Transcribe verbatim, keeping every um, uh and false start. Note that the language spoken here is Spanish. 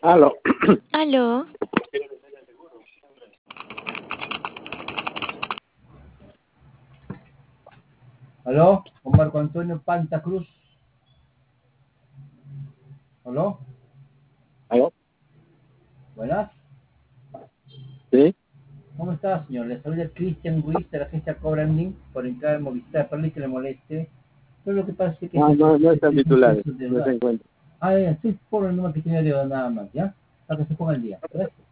Aló. Aló. ¿Aló? Con Marco Antonio Panta Cruz. ¿Aló? ¿Aló? ¿Buenas? ¿Sí? ¿Cómo está, señor? Le saluda Cristian Ruiz de la agencia Cobranding por entrar en Movistar. Perdón que le moleste. Pero lo que pasa es que No, se no, no se está el tiene titular, su no se deuda. encuentra. Ah, ya, estoy por el número que tiene deuda nada más, ¿ya? Para que se ponga el día. Gracias.